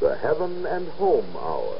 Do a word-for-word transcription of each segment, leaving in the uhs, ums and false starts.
the Heaven and Home Hour.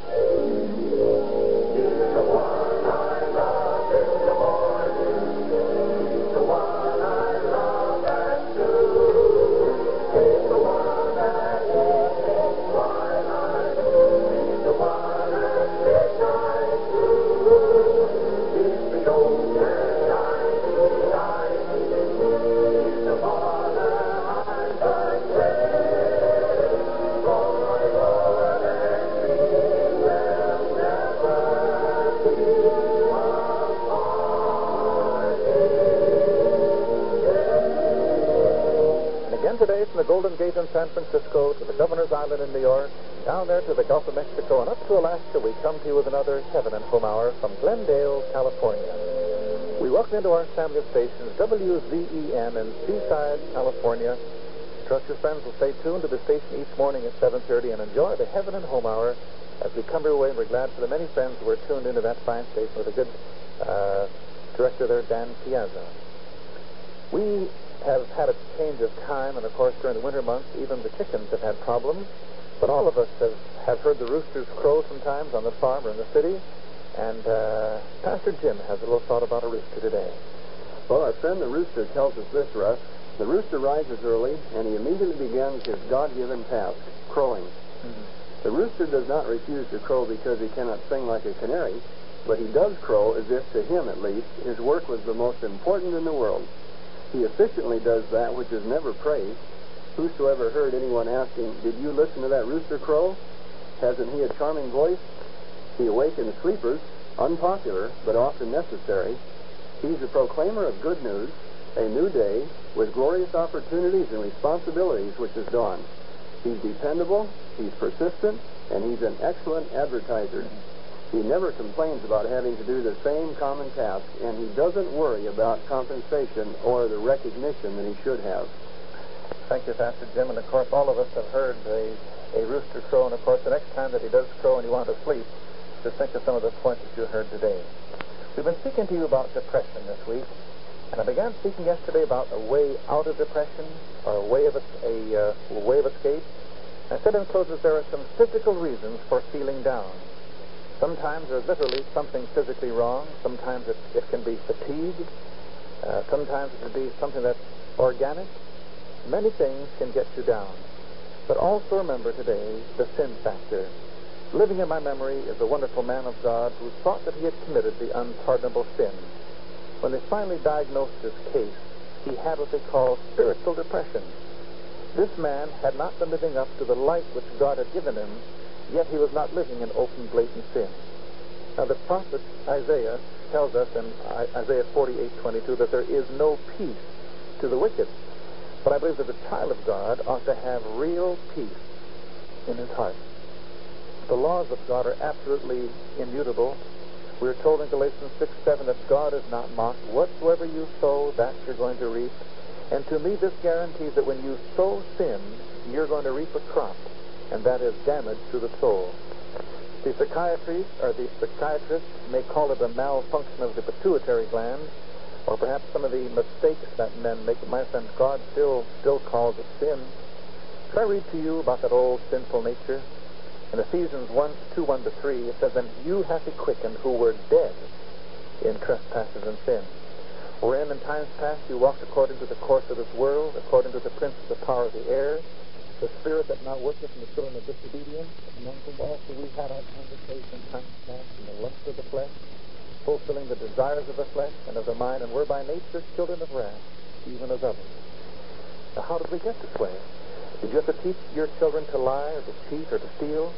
Today from the Golden Gate in San Francisco to the Governor's Island in New York, down there to the Gulf of Mexico, and up to Alaska, we come to you with another Heaven and Home Hour from Glendale, California. We welcome into our family of stations W Z E N in Seaside, California. Trust your friends will stay tuned to the station each morning at seven thirty and enjoy the Heaven and Home Hour as we come your way, and we're glad for the many friends who are tuned into that fine station with a good uh, director there, Dan Piazza. We have had a change of time, and of course during the winter months even the chickens have had problems, but all of us have, have heard the roosters crow sometimes on the farm or in the city, and uh, Pastor Jim has a little thought about a rooster today. Well, our friend the rooster tells us this, Russ. The rooster rises early, and he immediately begins his God-given task, crowing. Mm-hmm. The rooster does not refuse to crow because he cannot sing like a canary, but he does crow as if, to him at least, his work was the most important in the world. He efficiently does that which is never praised. Whosoever heard anyone asking, "Did you listen to that rooster crow? Hasn't he a charming voice?" He awakens sleepers, unpopular, but often necessary. He's a proclaimer of good news, a new day, with glorious opportunities and responsibilities which has dawned. He's dependable, he's persistent, and he's an excellent advertiser. He never complains about having to do the same common task, and he doesn't worry about compensation or the recognition that he should have. Thank you, Pastor Jim. And, of course, all of us have heard a, a rooster crow, and, of course, the next time that he does crow and you want to sleep, just think of some of the points that you heard today. We've been speaking to you about depression this week, and I began speaking yesterday about a way out of depression, or a way of, a, a, uh, a way of escape. I said in close that there are some physical reasons for feeling down. Sometimes there's literally something physically wrong. Sometimes it, it can be fatigue. Uh, sometimes it can be something that's organic. Many things can get you down. But also remember today the sin factor. Living in my memory is a wonderful man of God who thought that he had committed the unpardonable sin. When they finally diagnosed his case, he had what they call spiritual depression. This man had not been living up to the light which God had given him, yet he was not living in open, blatant sin. Now, the prophet Isaiah tells us in Isaiah forty-eight twenty-two that there is no peace to the wicked. But I believe that the child of God ought to have real peace in his heart. The laws of God are absolutely immutable. We are told in Galatians six seven that God is not mocked. Whatsoever you sow, that you're going to reap. And to me, this guarantees that when you sow sin, you're going to reap a crop, and that is damage to the soul. The psychiatrist or the psychiatrist may call it a malfunction of the pituitary gland, or perhaps some of the mistakes that men make. My friend, God still still calls it sin. Could I read to you about that old sinful nature? In Ephesians one, two, one to three, it says, "And you hath he quickened who were dead in trespasses and sins, wherein in times past you walked according to the course of this world, according to the prince of the power of the air, the spirit that now worketh in the children of disobedience, among whom also we had our conversation in times past in the lust of the flesh, fulfilling the desires of the flesh and of the mind, and were by nature children of wrath, even as others." Now, how did we get this way? Did you have to teach your children to lie or to cheat or to steal?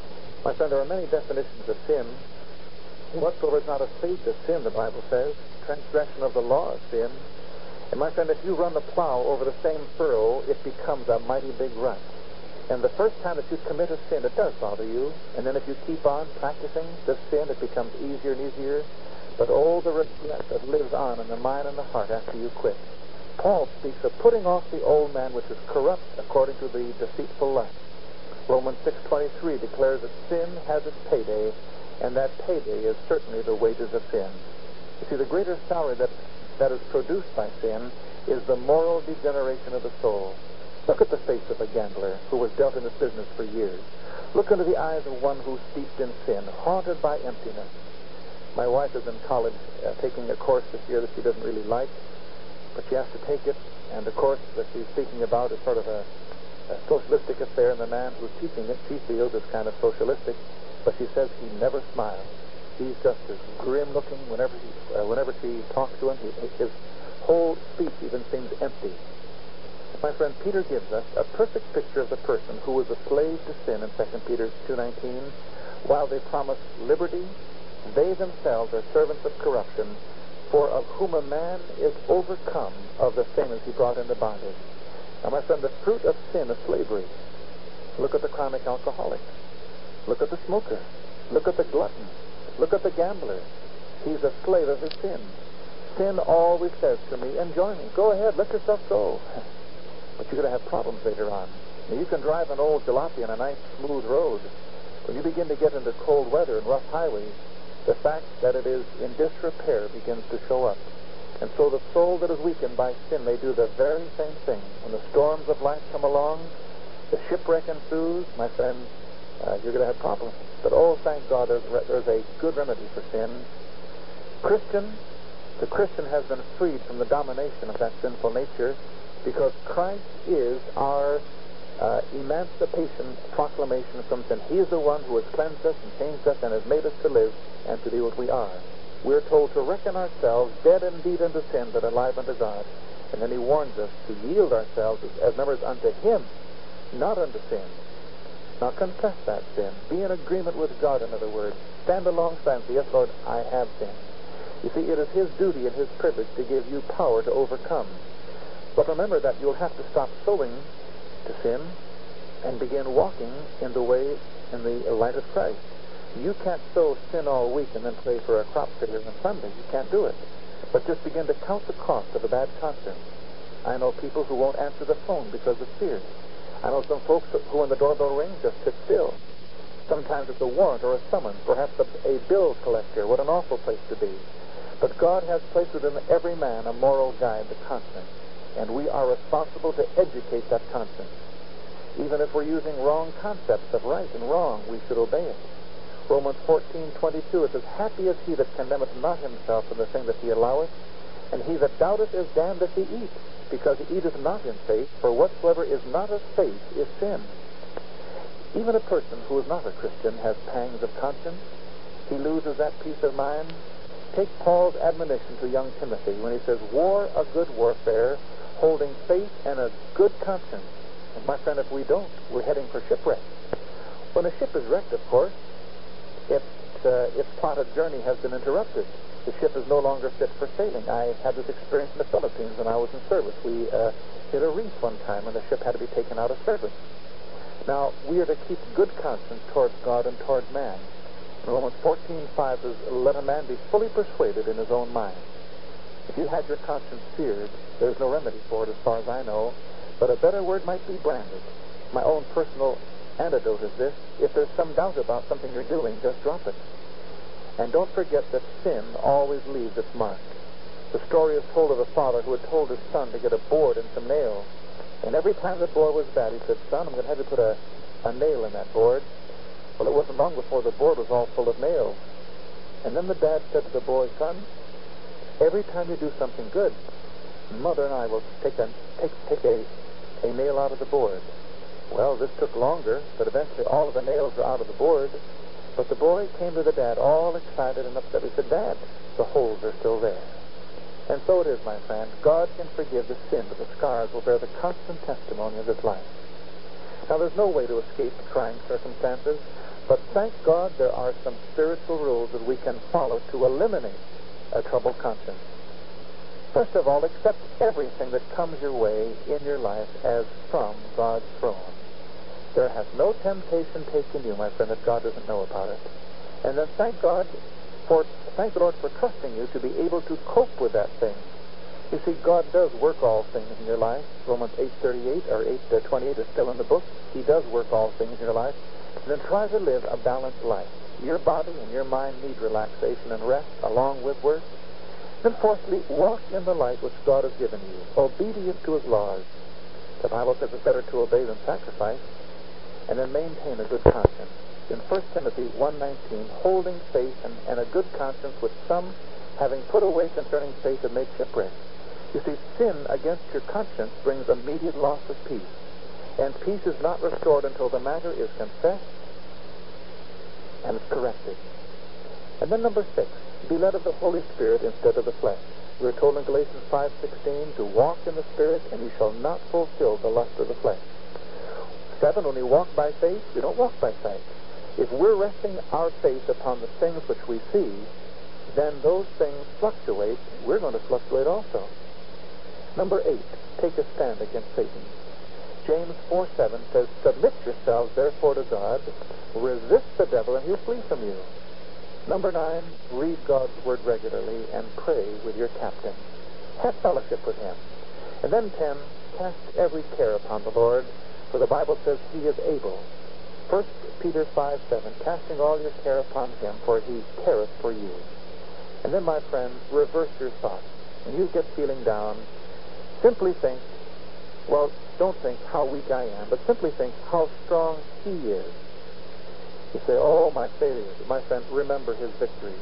My friend, there are many definitions of sin. Whatsoever is not a faith is sin, the Bible says. Transgression of the law is sin. And my friend, if you run the plow over the same furrow, it becomes a mighty big rut. And the first time that you commit a sin, it does bother you. And then if you keep on practicing this sin, it becomes easier and easier. But oh, the regret that lives on in the mind and the heart after you quit. Paul speaks of putting off the old man which is corrupt according to the deceitful lust. Romans six twenty-three declares that sin has its payday, and that payday is certainly the wages of sin. You see, the greater salary that, that is produced by sin is the moral degeneration of the soul. Look at the face of a gambler who was dealt in this business for years. Look into the eyes of one who's steeped in sin, haunted by emptiness. My wife is in college uh, taking a course this year that she doesn't really like, but she has to take it, and the course that she's speaking about is sort of a, a socialistic affair, and the man who's teaching it, she feels, is kind of socialistic, but she says he never smiles. He's just as grim-looking whenever he, uh, whenever she talks to him. He, his whole speech even seems empty. My friend, Peter gives us a perfect picture of the person who was a slave to sin in Second Peter two nineteen. While they promise liberty, they themselves are servants of corruption, for of whom a man is overcome, of the same as he brought into bondage. Now, my friend, the fruit of sin is slavery. Look at the chronic alcoholic. Look at the smoker. Look at the glutton. Look at the gambler. He's a slave of his sin. Sin always says to me, enjoy me. Go ahead, let yourself go. But you're going to have problems later on. Now, you can drive an old jalopy on a nice, smooth road. When you begin to get into cold weather and rough highways, the fact that it is in disrepair begins to show up. And so the soul that is weakened by sin may do the very same thing. When the storms of life come along, the shipwreck ensues, my friend, uh, you're going to have problems. But oh, thank God, there's, there's a good remedy for sin. Christian, the Christian has been freed from the domination of that sinful nature, because Christ is our uh, emancipation proclamation from sin. He is the one who has cleansed us and changed us and has made us to live and to be what we are. We're told to reckon ourselves dead indeed unto sin, but alive unto God. And then he warns us to yield ourselves as, as members unto him, not unto sin. Now confess that sin. Be in agreement with God, in other words. Stand alongside and say, yes, Lord, I have sinned. You see, it is his duty and his privilege to give you power to overcome. But remember that you'll have to stop sowing to sin and begin walking in the way, in the light of Christ. You can't sow sin all week and then pray for a crop failure on Sunday. You can't do it. But just begin to count the cost of a bad conscience. I know people who won't answer the phone because of fear. I know some folks who, when the doorbell rings, just sit still. Sometimes it's a warrant or a summons, perhaps a, a bill collector. What an awful place to be. But God has placed within every man a moral guide, the conscience. And we are responsible to educate that conscience. Even if we're using wrong concepts of right and wrong, we should obey it. Romans fourteen twenty-two, it says, happy is he that condemneth not himself in the thing that he alloweth, and he that doubteth is damned if he eat, because he eateth not in faith, for whatsoever is not of faith is sin. Even a person who is not a Christian has pangs of conscience. He loses that peace of mind. Take Paul's admonition to young Timothy when he says, war a good warfare, holding faith and a good conscience. And my friend, if we don't, we're heading for shipwreck. When a ship is wrecked, of course, its, uh, its plotted journey has been interrupted. The ship is no longer fit for sailing. I had this experience in the Philippines when I was in service. We uh, hit a reef one time and the ship had to be taken out of service. Now, we are to keep good conscience towards God and towards man. Romans fourteen five says, let a man be fully persuaded in his own mind. If you had your conscience seared, there's no remedy for it as far as I know, but a better word might be branded. My own personal antidote is this: if there's some doubt about something you're doing, just drop it. And don't forget that sin always leaves its mark. The story is told of a father who had told his son to get a board and some nails. And every time the board was bad, he said, son, I'm going to have you put a, a nail in that board. Well, it wasn't long before the board was all full of nails. And then the dad said to the boy, son, every time you do something good, Mother and I will take a, take, take a, a nail out of the board. Well, this took longer, but eventually all of the nails were out of the board. But the boy came to the dad all excited and upset. He said, Dad, the holes are still there. And so it is, my friend. God can forgive the sin, but the scars will bear the constant testimony of his life. Now, there's no way to escape trying circumstances, but thank God there are some spiritual rules that we can follow to eliminate a troubled conscience. First of all, accept everything that comes your way in your life as from God's throne. There has no temptation taken you, my friend, that God doesn't know about it. And then thank God for, thank the Lord for trusting you to be able to cope with that thing. You see, God does work all things in your life. Romans eight thirty-eight or eight twenty-eight is still in the book. He does work all things in your life. And then try to live a balanced life. Your body and your mind need relaxation and rest along with work. Then fourthly, walk in the light which God has given you, obedient to his laws. The Bible says it's better to obey than sacrifice. And then maintain a good conscience. In First Timothy one nineteen, holding faith and, and a good conscience, which some, having put away concerning faith, have made shipwreck. You see, sin against your conscience brings immediate loss of peace. And peace is not restored until the matter is confessed and it's corrected. And then number six, be led of the Holy Spirit instead of the flesh. We're told in Galatians five sixteen to walk in the Spirit, and you shall not fulfill the lust of the flesh. Seven, when we walk by faith, we don't walk by sight. If we're resting our faith upon the things which we see, then those things fluctuate. We're going to fluctuate also. Number eight, take a stand against Satan. James four seven says, submit yourselves therefore to God, resist the devil, and he'll flee from you. Number nine, read God's Word regularly and pray with your captain. Have fellowship with him. And then ten, cast every care upon the Lord, for the Bible says he is able. First Peter five seven, casting all your care upon him, for he careth for you. And then, my friends, reverse your thoughts. When you get feeling down, simply think, well, don't think how weak I am, but simply think how strong he is. You say, oh, my failures. My friend, remember his victory.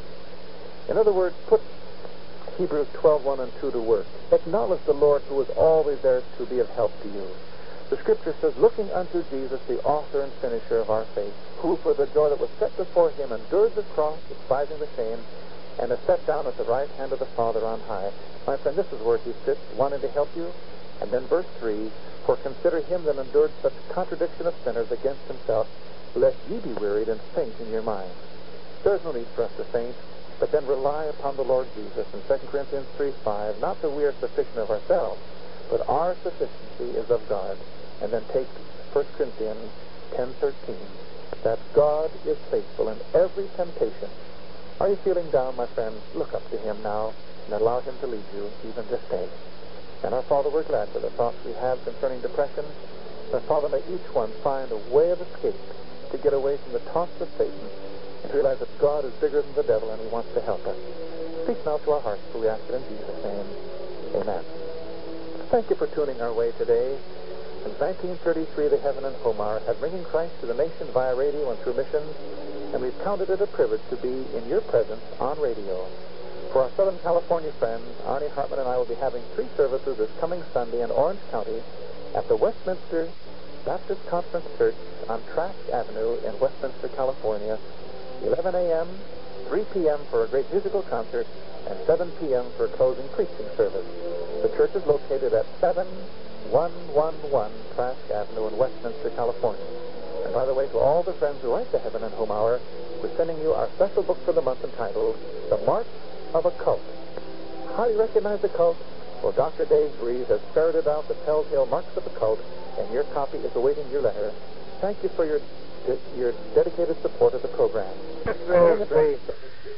In other words, put Hebrews twelve one and two to work. Acknowledge the Lord who is always there to be of help to you. The Scripture says, looking unto Jesus, the author and finisher of our faith, who for the joy that was set before him endured the cross, despising the shame, and is set down at the right hand of the Father on high. My friend, this is where he sits, wanting to help you. And then verse three, for consider him that endured such contradiction of sinners against himself, lest ye be wearied and faint in your mind. There is no need for us to faint, but then rely upon the Lord Jesus. In Second Corinthians three five, not that we are sufficient of ourselves, but our sufficiency is of God. And then take First Corinthians ten thirteen, that God is faithful in every temptation. Are you feeling down, my friends? Look up to him now and allow him to lead you even this day. And our Father, we're glad for the thoughts we have concerning depression. And Father, may each one find a way of escape to get away from the taunts of Satan and to realize that God is bigger than the devil and he wants to help us. Speak now to our hearts, for we ask it in Jesus' name. Amen. Thank you for tuning our way today. Since nineteen thirty-three, the Heaven and Home Hour had bringing Christ to the nation via radio and through missions, and we've counted it a privilege to be in your presence on radio. For our Southern California friends, Arnie Hartman and I will be having three services this coming Sunday in Orange County at the Westminster Baptist Conference Church on Trask Avenue in Westminster, California, eleven a.m., three p.m. for a great musical concert, and seven p.m. for a closing preaching service. The church is located at seven one one one Trask Avenue in Westminster, California. And by the way, to all the friends who write the Heaven and Home Hour, we're sending you our special book for the month entitled The Marks of a Cult. How do you recognize the cult? Well, Doctor Dave Breeze has ferreted out the telltale marks of a cult, and your copy is awaiting your letter. Thank you for your, your dedicated support of the program.